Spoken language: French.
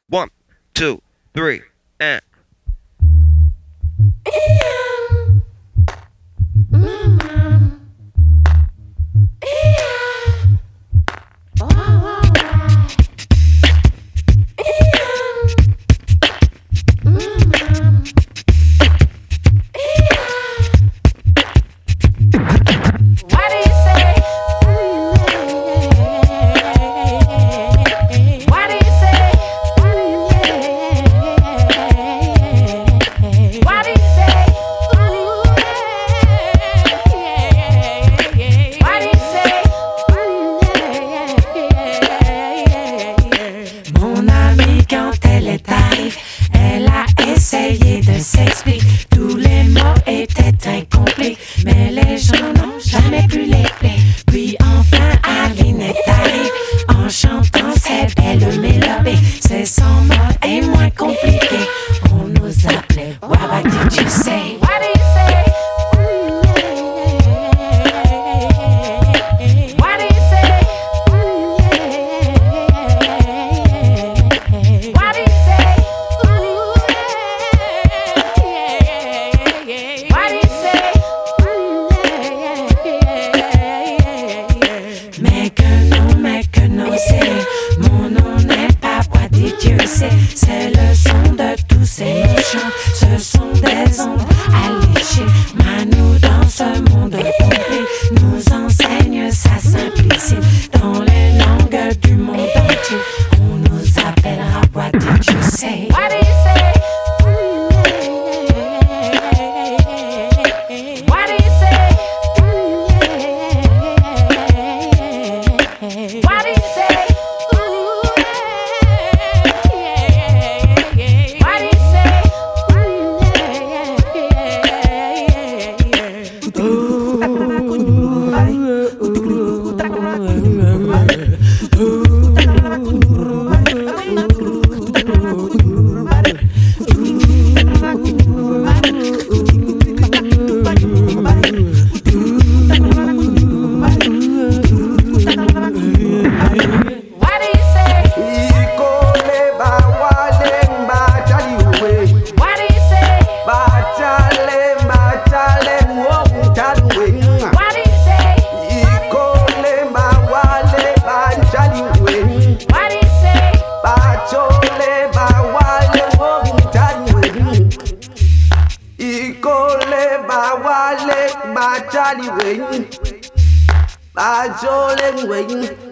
1, 2, 3, and. Elle a essayé de s'expliquer, tous les mots étaient incomplets, mais les gens n'ont jamais pu les plaire. Puis enfin Aline est arrivée en chantant ses belles mélodies. C'est sans mots et moins compliqué. On nous appelait What did you say? What did you say? What did you say? What did you say? Mon nom n'est pas What did you say? C'est le son de tous ces mots chants. Ce sont des ondes alléchées. Manu dans ce monde complet nous enseigne sa simplicité. Dans les langues du monde entier, on nous appellera What did you say? What did you say? What did you say? What did you say? Ba Charlie Wayne, ba Jolene Wayne.